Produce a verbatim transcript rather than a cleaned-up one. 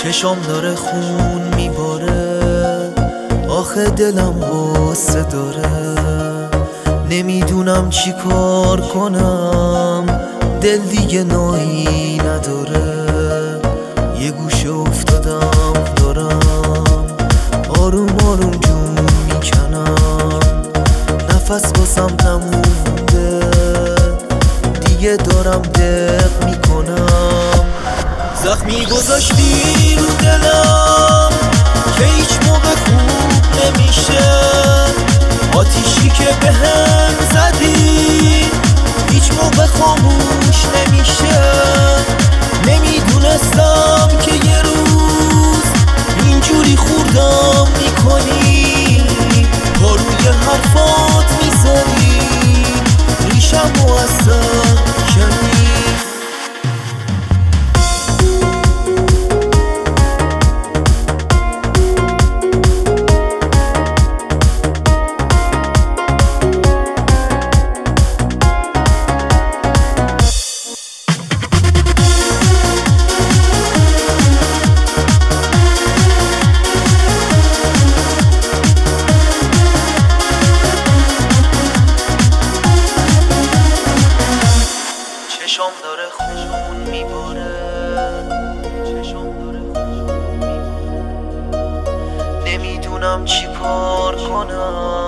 چشام داره خون میباره، آخه دلم غصه داره. نمیدونم چی کار کنم، دل دیگه نایی نداره. یه گوشه افتادم دارم آروم آروم جون میکنم. نفس باسم نمونده دیگه، دارم دق میکنم. زخمی گذاشتی رو دلم که هیچ موقع خوب نمیشه. آتیشی که به هم زدی هیچ موقع خاموش نمیشه. نمیدونستم که یه روز اینجوری خوردم میکنی، تا روی حرفات میذاری ریشم موثر کنی. چشام داره خون میباره، چشام داره خون میباره. نمیدونم چی کار کنم.